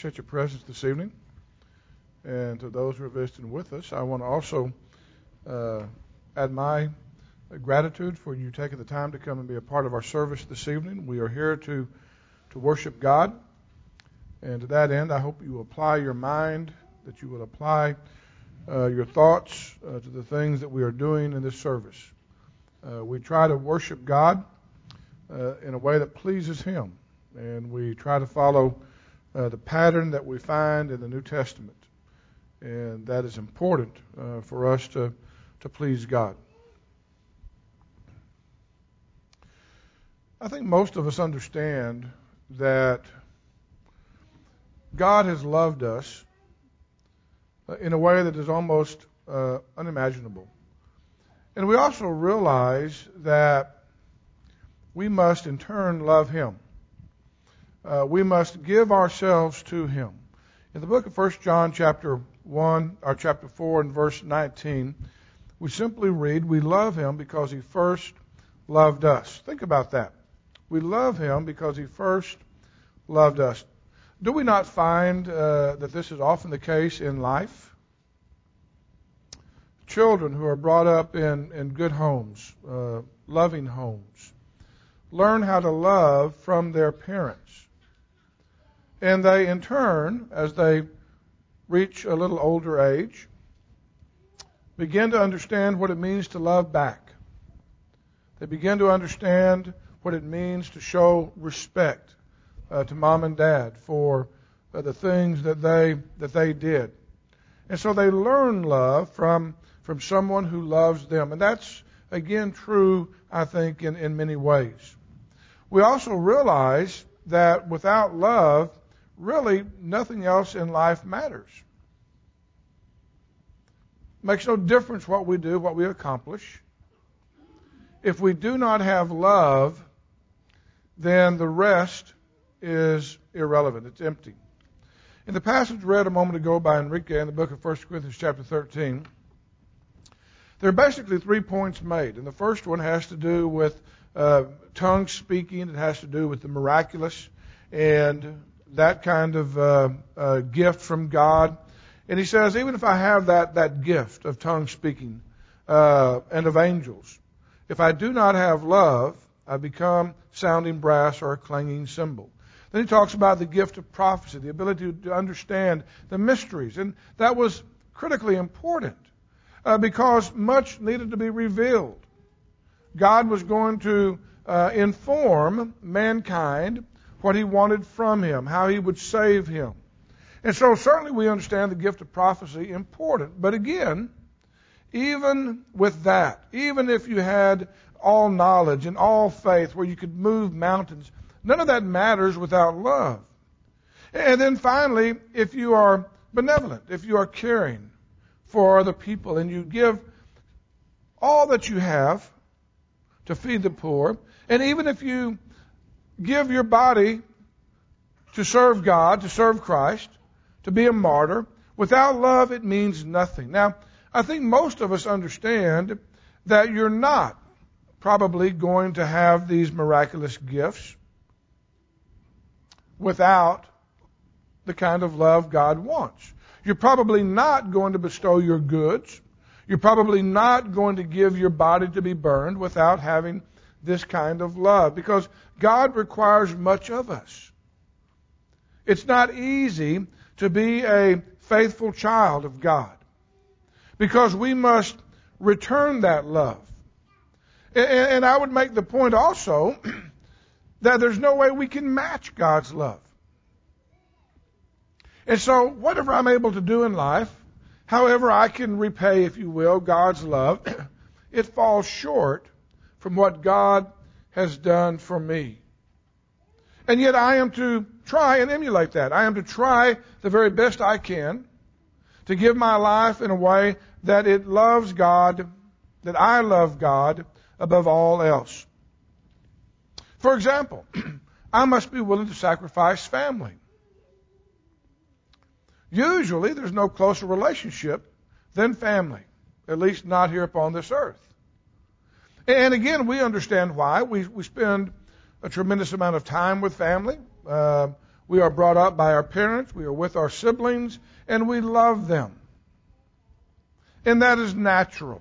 appreciate your presence this evening. And to those who are visiting with us, I want to also add my gratitude for you taking the time to come and be a part of our service this evening. We are here to worship God. And to that end, I hope you will apply your mind, that you will apply your thoughts to the things that we are doing in this service. We try to worship God in a way that pleases Him. And we try to follow the pattern that we find in the New Testament. And that is important for us to please God. I think most of us understand that God has loved us in a way that is almost unimaginable. And we also realize that we must in turn love Him. We must give ourselves to Him. In the book of 1 John chapter 4 and verse 19, we simply read, we love Him because He first loved us. Think about that. We love Him because He first loved us. Do we not find that this is often the case in life? Children who are brought up in good homes, loving homes, learn how to love from their parents. And they, in turn, as they reach a little older age, begin to understand what it means to love back. They begin to understand what it means to show respect to mom and dad for the things that they did. And so they learn love from someone who loves them. And that's, again, true, I think, in many ways. We also realize that without love, really nothing else in life matters. It makes no difference what we do, what we accomplish. If we do not have love, then the rest is irrelevant. It's empty. In the passage read a moment ago by Enrique in the book of 1 Corinthians chapter 13, there are basically 3 points made. And the first one has to do with tongue speaking. It has to do with the miraculous and that kind of gift from God. And he says, even if I have that gift of tongue speaking and of angels, if I do not have love, I become sounding brass or a clanging cymbal. Then he talks about the gift of prophecy, the ability to understand the mysteries. And that was critically important because much needed to be revealed. God was going to inform mankind what He wanted from him, how He would save him. And so certainly we understand the gift of prophecy important. But again, even with that, even if you had all knowledge and all faith where you could move mountains, none of that matters without love. And then finally, if you are benevolent, if you are caring for other people and you give all that you have to feed the poor, and even if you give your body to serve God, to serve Christ, to be a martyr, without love it means nothing. Now, I think most of us understand that you're not probably going to have these miraculous gifts without the kind of love God wants. You're probably not going to bestow your goods. You're probably not going to give your body to be burned without having this kind of love, because God requires much of us. It's not easy to be a faithful child of God because we must return that love. And I would make the point also that there's no way we can match God's love. And so whatever I'm able to do in life, however I can repay, if you will, God's love, it falls short from what God has done for me. And yet I am to try and emulate that. I am to try the very best I can to give my life in a way that it loves God, that I love God above all else. For example, I must be willing to sacrifice family. Usually there's no closer relationship than family, at least not here upon this earth. And again, we understand why. We spend a tremendous amount of time with family. We are brought up by our parents. We are with our siblings, and we love them. And that is natural.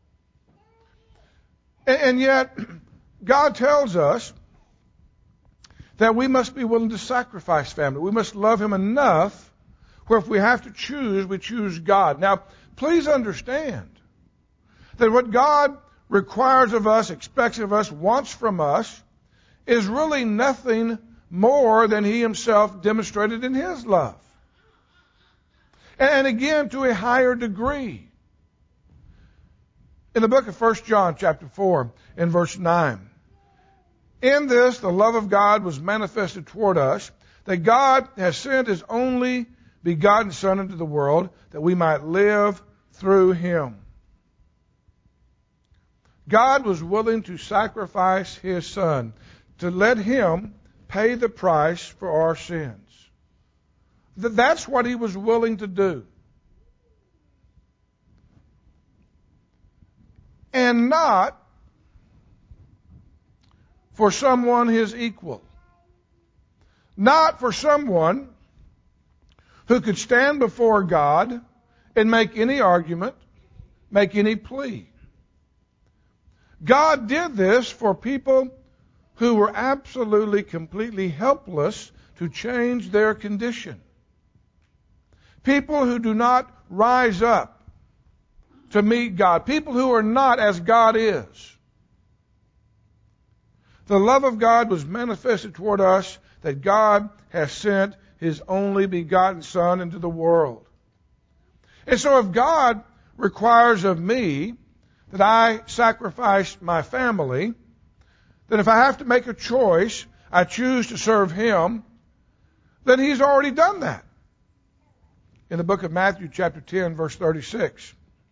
And yet, God tells us that we must be willing to sacrifice family. We must love Him enough where if we have to choose, we choose God. Now, please understand that what God requires of us, expects of us, wants from us is really nothing more than He Himself demonstrated in His love. And again, to a higher degree. In the book of 1 John chapter 4 and verse 9, in this the love of God was manifested toward us, that God has sent His only begotten Son into the world, that we might live through Him. God was willing to sacrifice His Son, to let Him pay the price for our sins. That's what He was willing to do. And not for someone His equal. Not for someone who could stand before God and make any argument, make any plea. God did this for people who were absolutely, completely helpless to change their condition. People who do not rise up to meet God. People who are not as God is. The love of God was manifested toward us, that God has sent His only begotten Son into the world. And so if God requires of me that I sacrifice my family, then if I have to make a choice, I choose to serve Him, then He's already done that. In the book of Matthew chapter 10 verse 36,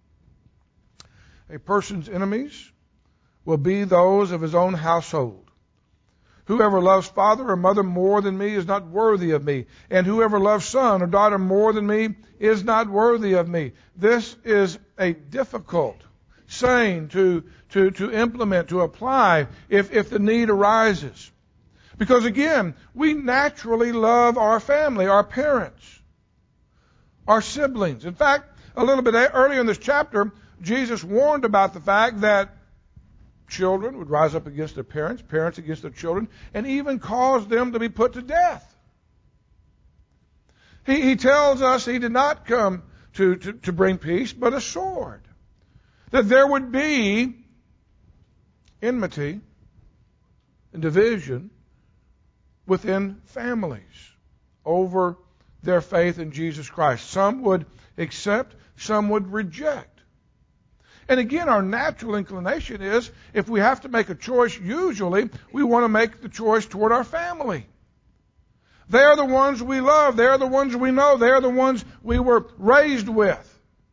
a person's enemies will be those of his own household. Whoever loves father or mother more than me is not worthy of me. And whoever loves son or daughter more than me is not worthy of me. This is a difficult saying to implement, to apply if the need arises. Because again, we naturally love our family, our parents, our siblings. In fact, a little bit earlier in this chapter, Jesus warned about the fact that children would rise up against their parents, parents against their children, and even cause them to be put to death. He tells us He did not come to bring peace, but a sword. That there would be enmity and division within families over their faith in Jesus Christ. Some would accept, some would reject. And again, our natural inclination is, if we have to make a choice, usually we want to make the choice toward our family. They are the ones we love. They are the ones we know. They are the ones we were raised with.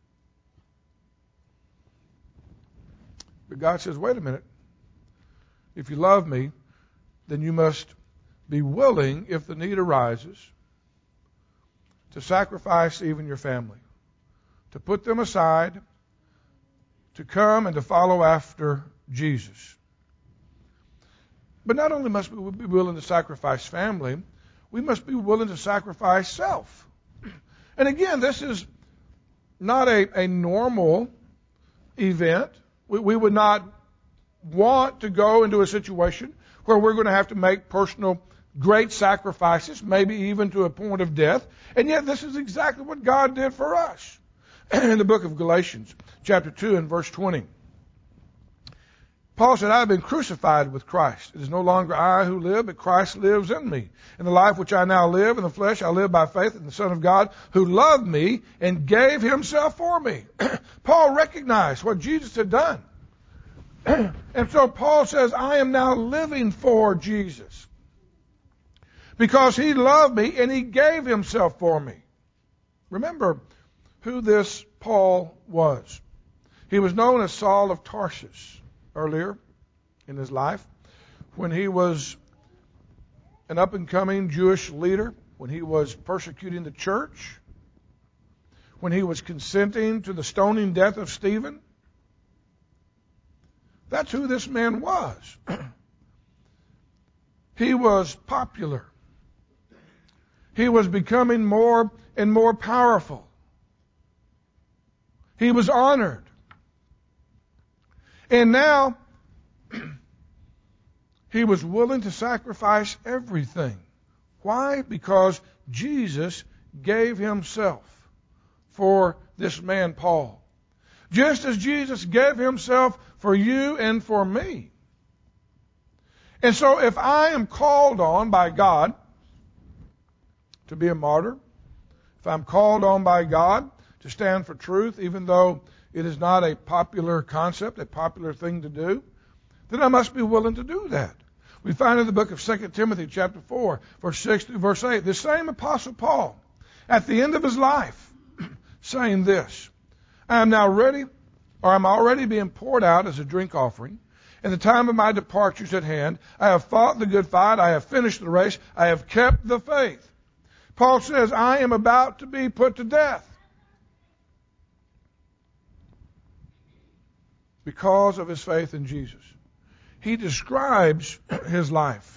But God says, wait a minute. If you love me, then you must be willing, if the need arises, to sacrifice even your family, to put them aside, to come and to follow after Jesus. But not only must we be willing to sacrifice family, we must be willing to sacrifice self. And again, this is not a normal event. We would not want to go into a situation where we're going to have to make personal great sacrifices, maybe even to a point of death. And yet this is exactly what God did for us. In the book of Galatians, chapter 2 and verse 20, Paul said, I have been crucified with Christ. It is no longer I who live, but Christ lives in me. In the life which I now live in the flesh, I live by faith in the Son of God, who loved me and gave Himself for me. Paul recognized what Jesus had done. And so Paul says, I am now living for Jesus. Because He loved me and He gave Himself for me. Remember who this Paul was. He was known as Saul of Tarsus earlier in his life, when he was an up-and-coming Jewish leader, when he was persecuting the church, when he was consenting to the stoning death of Stephen. That's who this man was. He was popular. He was becoming more and more powerful. He was honored. And now, he was willing to sacrifice everything. Why? Because Jesus gave himself for this man, Paul. Just as Jesus gave himself for you and for me. And so if I am called on by God to be a martyr, if I'm called on by God to stand for truth, even though it is not a popular concept, a popular thing to do, then I must be willing to do that. We find in the book of 2 Timothy chapter 4, verse 6 through verse 8, the same Apostle Paul, at the end of his life, saying this, I am now ready, or I'm already being poured out as a drink offering, and the time of my departure is at hand. I have fought the good fight, I have finished the race, I have kept the faith. Paul says, I am about to be put to death because of his faith in Jesus. He describes his life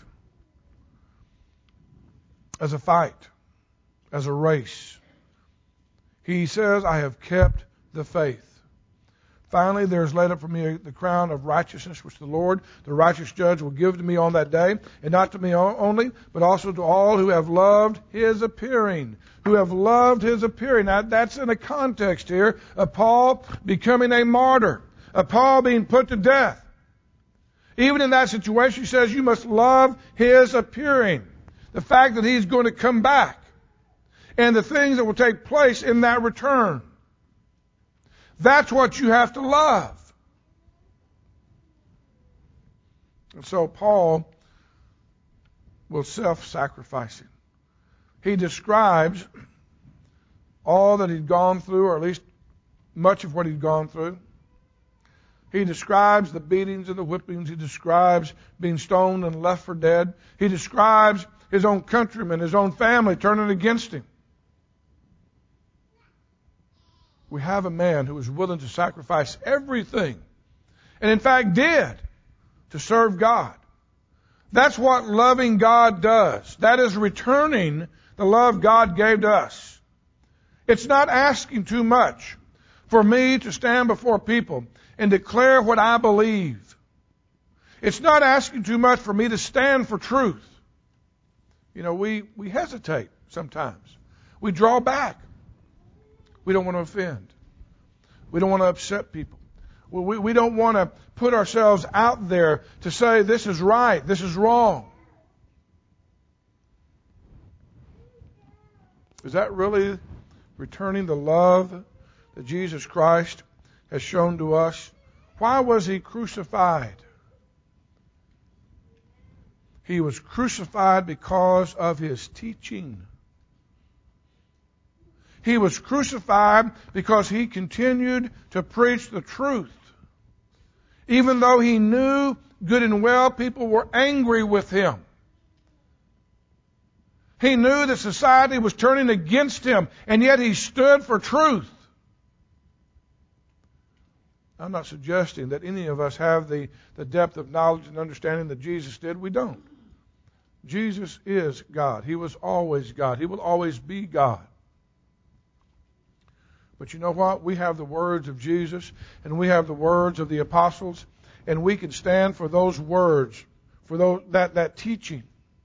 as a fight, as a race. He says, I have kept the faith. Finally, there is laid up for me the crown of righteousness, which the Lord, the righteous judge, will give to me on that day, and not to me only, but also to all who have loved his appearing. Who have loved his appearing. Now, that's in a context here of Paul becoming a martyr, of Paul being put to death. Even in that situation, he says you must love his appearing. The fact that he's going to come back. And the things that will take place in that return. That's what you have to love. And so Paul was self-sacrificing. He describes all that he'd gone through, or at least much of what he'd gone through. He describes the beatings and the whippings. He describes being stoned and left for dead. He describes his own countrymen, his own family turning against him. We have a man who was willing to sacrifice everything, and in fact did, to serve God. That's what loving God does. That is returning the love God gave to us. It's not asking too much for me to stand before people and declare what I believe. It's not asking too much for me to stand for truth. You know, we hesitate sometimes. We draw back. We don't want to offend. We don't want to upset people. We don't want to put ourselves out there to say this is right, this is wrong. Is that really returning the love that Jesus Christ has shown to us? Why was he crucified? He was crucified because of his teaching. He was crucified because he continued to preach the truth. Even though he knew good and well people were angry with him. He knew that society was turning against him, and yet he stood for truth. I'm not suggesting that any of us have the depth of knowledge and understanding that Jesus did. We don't. Jesus is God. He was always God. He will always be God. But you know what? We have the words of Jesus, and we have the words of the apostles, and we can stand for those words, for that teaching.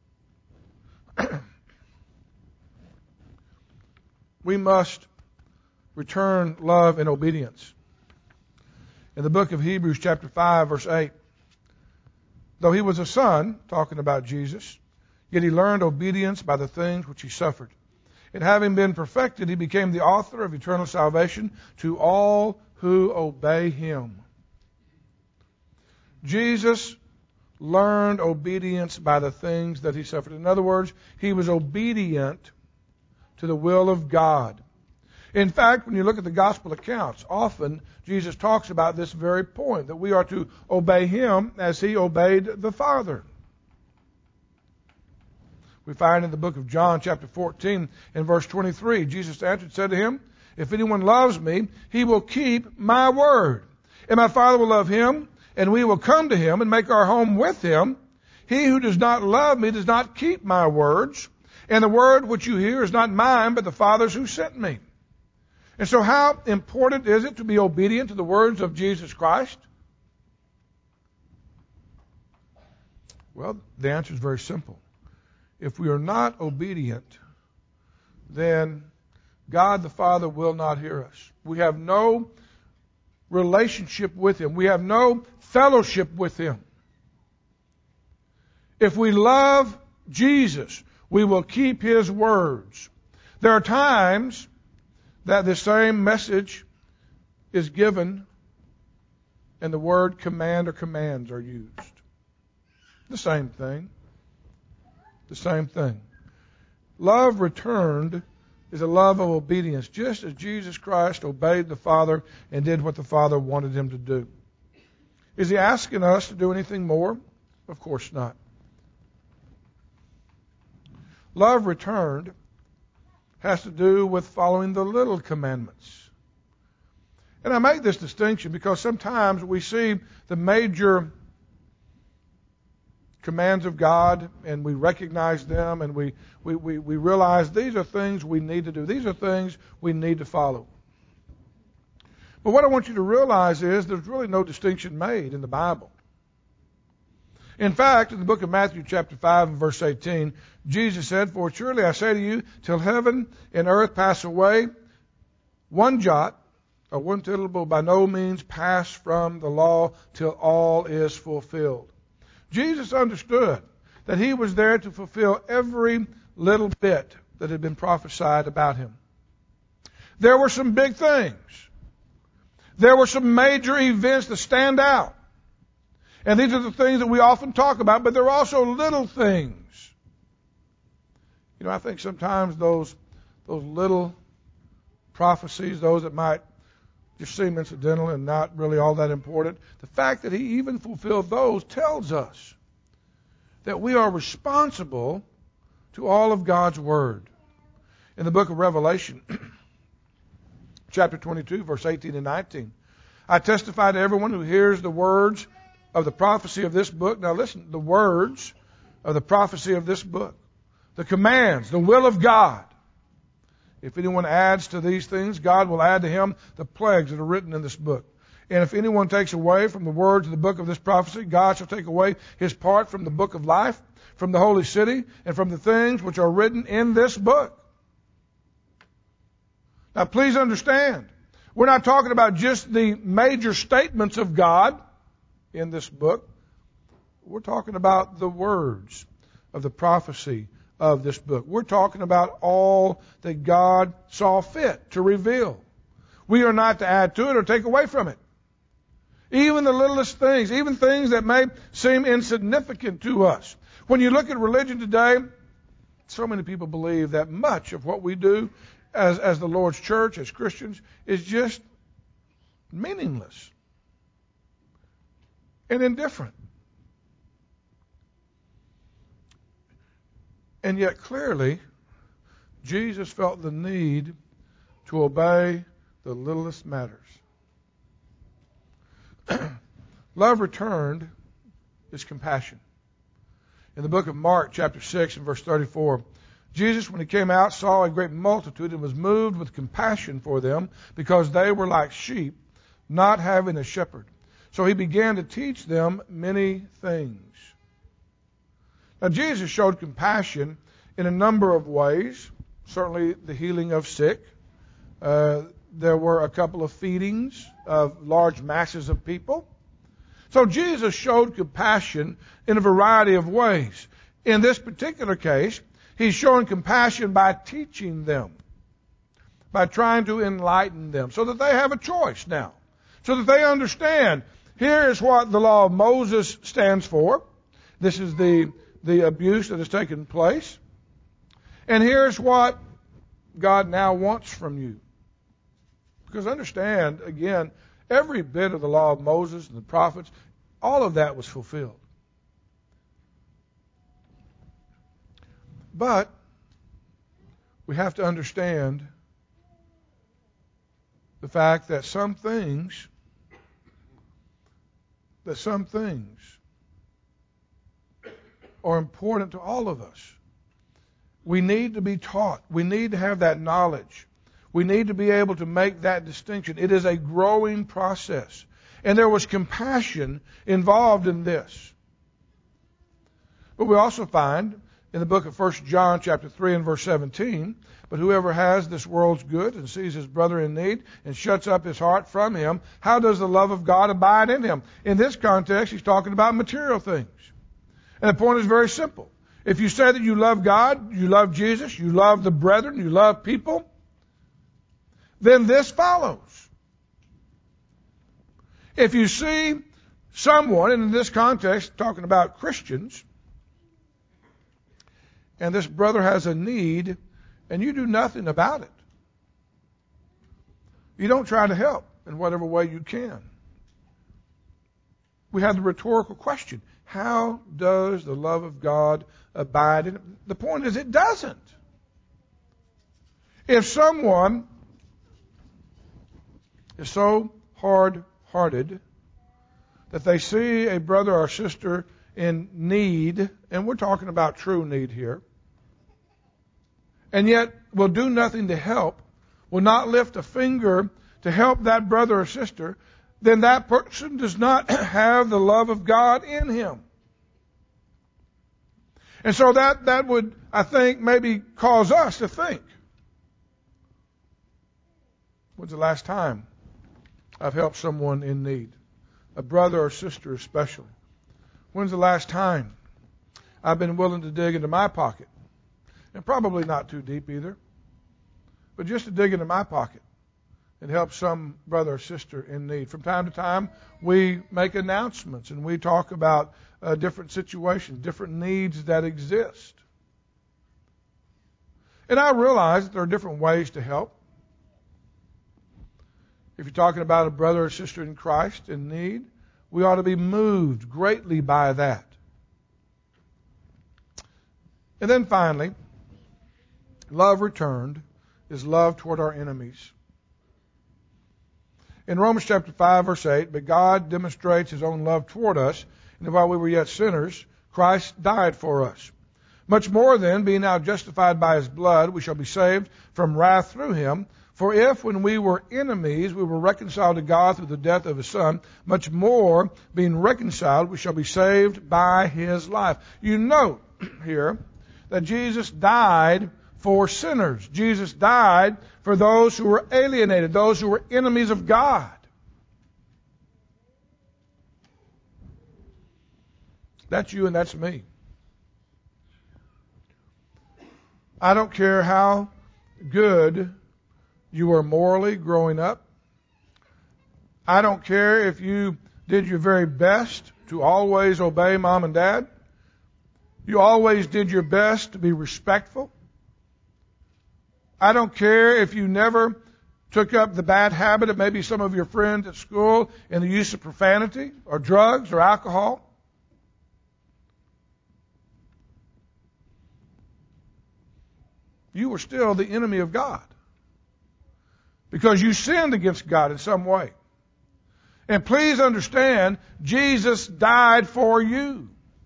We must return love and obedience. In the book of Hebrews chapter 5, verse 8, though he was a son, talking about Jesus, yet he learned obedience by the things which he suffered. And having been perfected, he became the author of eternal salvation to all who obey him. Jesus learned obedience by the things that he suffered. In other words, he was obedient to the will of God. In fact, when you look at the gospel accounts, often Jesus talks about this very point, that we are to obey him as he obeyed the Father. We find in the book of John chapter 14 and verse 23, Jesus answered and said to him, if anyone loves me, he will keep my word. And my Father will love him, and we will come to him and make our home with him. He who does not love me does not keep my words. And the word which you hear is not mine, but the Father's who sent me. And so how important is it to be obedient to the words of Jesus Christ? Well, the answer is very simple. If we are not obedient, then God the Father will not hear us. We have no relationship with Him. We have no fellowship with Him. If we love Jesus, we will keep His words. There are times that the same message is given and the word command or commands are used. The same thing. The same thing. Love returned is a love of obedience, just as Jesus Christ obeyed the Father and did what the Father wanted Him to do. Is He asking us to do anything more? Of course not. Love returned has to do with following the little commandments. And I make this distinction because sometimes we see the major commands of God and we recognize them and we realize these are things we need to do. These are things we need to follow. But what I want you to realize is there's really no distinction made in the Bible. In fact, in the book of Matthew chapter 5 and verse 18, Jesus said, "For surely I say to you, till heaven and earth pass away, one jot or one tittle will by no means pass from the law till all is fulfilled." Jesus understood that He was there to fulfill every little bit that had been prophesied about Him. There were some big things. There were some major events that stand out. And these are the things that we often talk about, but there are also little things. You know, I think sometimes those little prophecies, those that might just seem incidental and not really all that important, the fact that He even fulfilled those tells us that we are responsible to all of God's Word. In the book of Revelation, chapter 22, verse 18 and 19, "I testify to everyone who hears the words of the prophecy of this book." Now listen, the words of the prophecy of this book, the commands, the will of God. If anyone adds to these things, God will add to him the plagues that are written in this book. And if anyone takes away from the words of the book of this prophecy, God shall take away his part from the book of life, from the holy city, and from the things which are written in this book. Now please understand, we're not talking about just the major statements of God in this book. We're talking about the words of the prophecy of this book. We're talking about all that God saw fit to reveal. We are not to add to it or take away from it. Even the littlest things, even things that may seem insignificant to us. When you look at religion today, so many people believe that much of what we do as the Lord's church, as Christians, is just meaningless and indifferent. And yet clearly, Jesus felt the need to obey the littlest matters. Love returned is compassion. In the book of Mark, chapter 6 and verse 34, Jesus, when He came out, saw a great multitude and was moved with compassion for them because they were like sheep, not having a shepherd. So He began to teach them many things. Now, Jesus showed compassion in a number of ways. Certainly the healing of sick. There were a couple of feedings of large masses of people. So Jesus showed compassion in a variety of ways. In this particular case, He's showing compassion by teaching them, by trying to enlighten them, so that they have a choice now, so that they understand, here's what the law of Moses stands for. This is the abuse that has taken place. And here's what God now wants from you. Because understand, again, every bit of the law of Moses and the prophets, all of that was fulfilled. But we have to understand the fact that some things are important to all of us. We need to be taught. We need to have that knowledge. We need to be able to make that distinction. It is a growing process. And there was compassion involved in this. But we also find in the book of 1 John chapter 3 and verse 17, but whoever has this world's good and sees his brother in need and shuts up his heart from him, how does the love of God abide in him? In this context, he's talking about material things. And the point is very simple. If you say that you love God, you love Jesus, you love the brethren, you love people, then this follows. If you see someone, and in this context, talking about Christians, and this brother has a need, and you do nothing about it, you don't try to help in whatever way you can. We have the rhetorical question, how does the love of God abide in it? The point is, it doesn't. If someone is so hard-hearted that they see a brother or sister in need, and we're talking about true need here, and yet will do nothing to help, will not lift a finger to help that brother or sister, then that person does not have the love of God in him. And so that would, I think, maybe cause us to think, when's the last time I've helped someone in need? A brother or sister especially. When's the last time I've been willing to dig into my pocket? And probably not too deep either, but just to dig into my pocket and help some brother or sister in need. From time to time, we make announcements and we talk about different situations, different needs that exist. And I realize that there are different ways to help. If you're talking about a brother or sister in Christ in need, we ought to be moved greatly by that. And then finally, love returned is love toward our enemies. In Romans chapter 5, verse 8, but God demonstrates His own love toward us, and while we were yet sinners, Christ died for us. Much more then, being now justified by His blood, we shall be saved from wrath through Him. For if, when we were enemies, we were reconciled to God through the death of His Son, much more, being reconciled, we shall be saved by His life. You note here that Jesus died for sinners. Jesus died for those who were alienated, those who were enemies of God. That's you and that's me. I don't care how good you were morally growing up. I don't care if you did your very best to always obey mom and dad. You always did your best to be respectful. I don't care if you never took up the bad habit of maybe some of your friends at school in the use of profanity or drugs or alcohol. You were still the enemy of God because you sinned against God in some way. And please understand, Jesus died for you.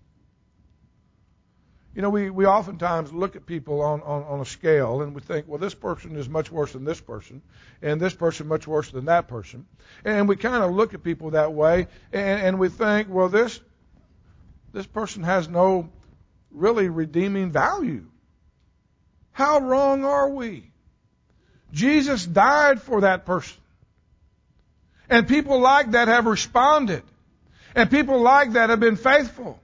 You know, we oftentimes look at people on a scale and we think, well, this person is much worse than this person, and this person much worse than that person. And we kind of look at people that way, and we think, well, this person has no really redeeming value. How wrong are we? Jesus died for that person. And people like that have responded. And people like that have been faithful.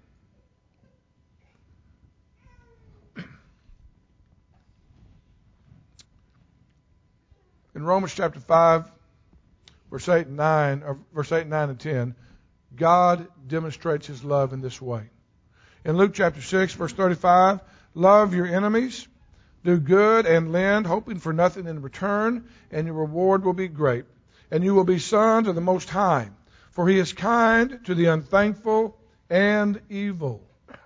In Romans chapter 5, verse 8 and 9, and 10, God demonstrates His love in this way. In Luke chapter 6, verse 35, love your enemies, do good and lend, hoping for nothing in return, and your reward will be great. And you will be sons of the Most High, for He is kind to the unthankful and evil.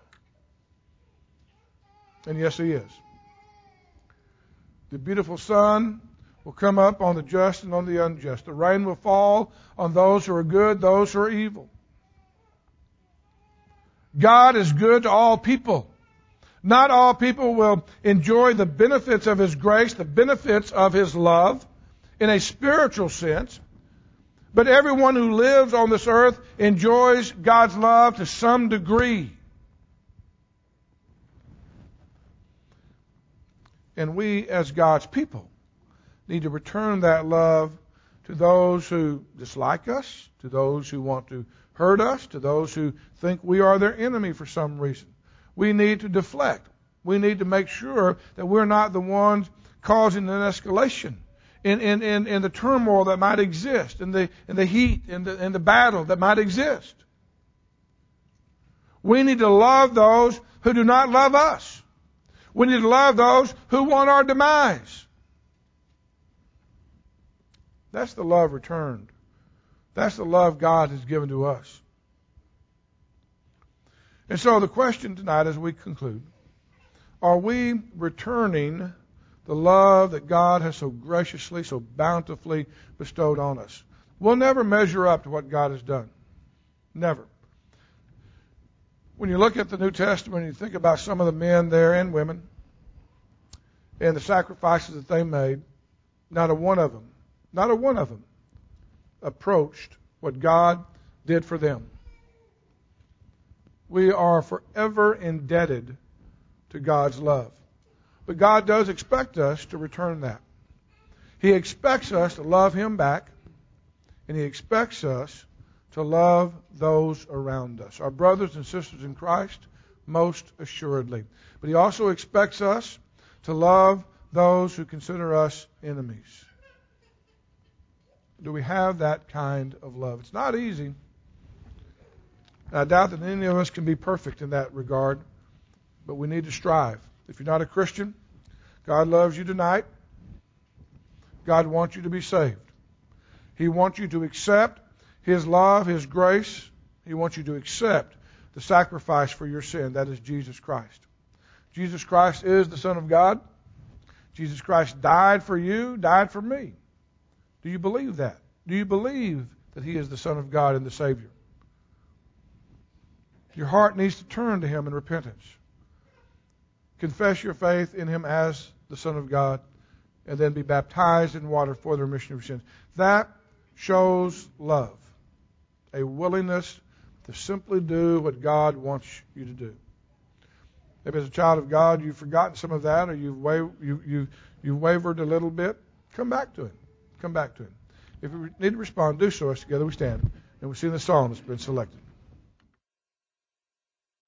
And yes, He is. The beautiful sun will come up on the just and on the unjust. The rain will fall on those who are good, those who are evil. God is good to all people, Not all people will enjoy the benefits of His grace, the benefits of His love in a spiritual sense. But everyone who lives on this earth enjoys God's love to some degree. And we, as God's people, need to return that love to those who dislike us, to those who want to hurt us, to those who think we are their enemy for some reason. We need to deflect. We need to make sure that we're not the ones causing an escalation in the turmoil that might exist, in the heat, in the battle that might exist. We need to love those who do not love us. We need to love those who want our demise. That's the love returned. That's the love God has given to us. And so the question tonight as we conclude, are we returning the love that God has so graciously, so bountifully bestowed on us? We'll never measure up to what God has done. Never. When you look at the New Testament and you think about some of the men there and women and the sacrifices that they made, not a one of them approached what God did for them. We are forever indebted to God's love. But God does expect us to return that. He expects us to love Him back, and He expects us to love those around us, our brothers and sisters in Christ, most assuredly. But He also expects us to love those who consider us enemies. Do we have that kind of love? It's not easy. I doubt that any of us can be perfect in that regard, but we need to strive. If you're not a Christian, God loves you tonight. God wants you to be saved. He wants you to accept His love, His grace. He wants you to accept the sacrifice for your sin. That is Jesus Christ. Jesus Christ is the Son of God. Jesus Christ died for you, died for me. Do you believe that? Do you believe that He is the Son of God and the Savior? Your heart needs to turn to Him in repentance. Confess your faith in Him as the Son of God, and then be baptized in water for the remission of your sins. That shows love, a willingness to simply do what God wants you to do. Maybe as a child of God, you've forgotten some of that, or you've wavered a little bit. Come back to Him. Come back to Him. If you need to respond, do so as together we stand and we sing the song that's been selected.